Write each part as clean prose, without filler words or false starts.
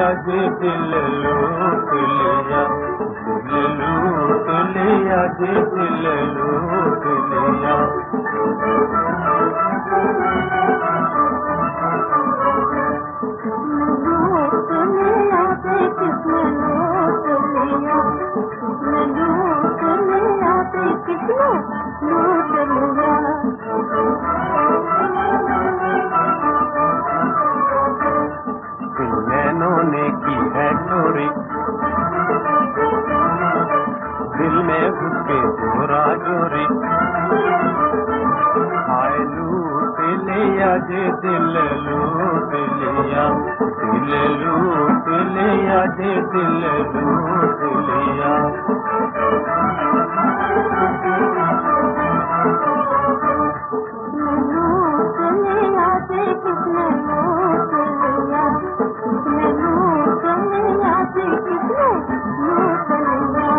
जे दिल लूट लिया, दिल लूट लिया जे दिल लूट लिया। लूट लिया जे किसने लूट लिया, लूट लिया जे किसने लूट लिया। नैनों ने की है चोरी, दिल में घुस के चोरा चोरी। हाय लूट लिया जे दिल लूट लिया, दिल लूट लिया जे दिल लूट लिया। लूट लिया जे किसने लूट लिया, लूट लिया जे किसने लूट लिया।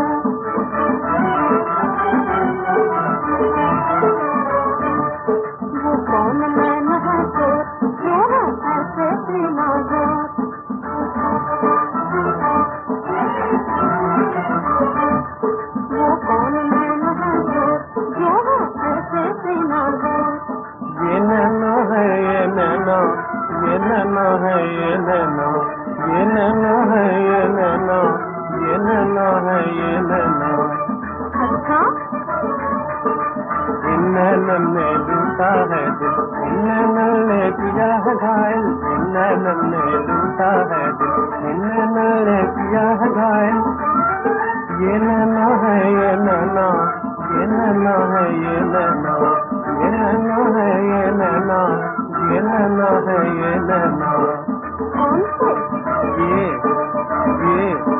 वो कौन मैन है जो है ऐसे बिना जोर, वो कौन मैन है जो है ऐसे बिना जोर। ये नैना है ये नैना, ये नैना है ये नैना, ये नैना है ये नैना, ये नैना है ये नैना। अच्छा इन नैनन ने लूटा है दिल, इन नैनन ने किया है घायल, इन नैनन ने लूटा है दिल, इन नैनन ने किया है घायल। ये नैना है ये नैना, ये नैना है ये नैना, ये नैना है ये नैना, ये नैना है ये नैना। कौन से? ये